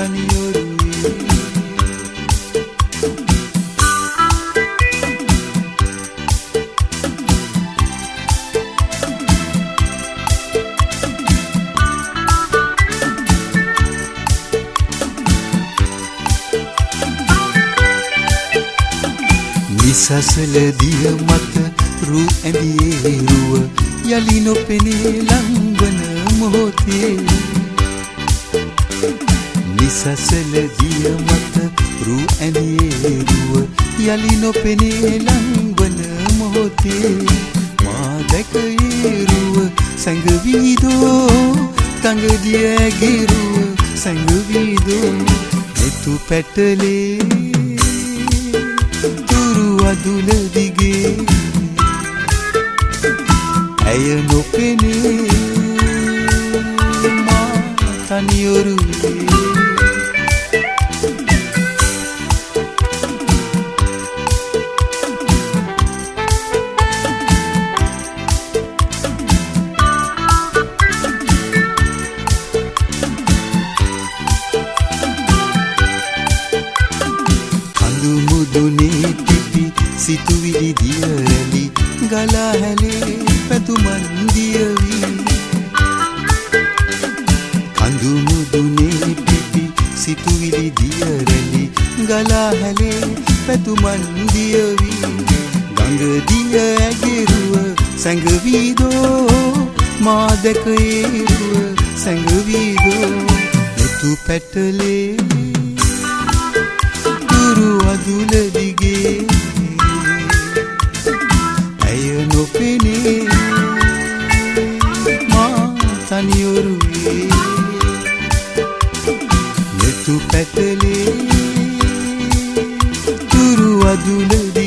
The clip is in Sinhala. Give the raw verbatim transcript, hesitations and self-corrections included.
තනියොරුවේ නිසසල දිය මත රු ඇඳියේ රුව යලි නොපෙනේ ලංවන මොහොතේ නිසසල දිය මත රු ඇඳියේ රුව යලි නොපෙනේ ලංවන මොහොතේ මා දැකේ රුව සැඟවිදෝ තඟදිය ඇගිරුව සැඟවිදෝ එතු පැටලේ අදුල දිගේ ඇය නොපෙනේ මා තනියොරුවේ කඳු මුදුනේ සිතුවිලි දියරැලි ගලා හැලේ පැතුමන් දියවි කඳු මුදුනේ පිපි සිතුවිලි දියරැලි ගලා හැලේ පැතුමන් දියවි ගඟ දිය ඇගිරුව සැඟවිදෝ මා දැකේ රුව සැඟවිදෝ එතු පැටලේ තුරු අදුල දිගේ ඇය නොපෙනේ මා තනියොරුවේ නෙතු පැටලේ තුරු අදුල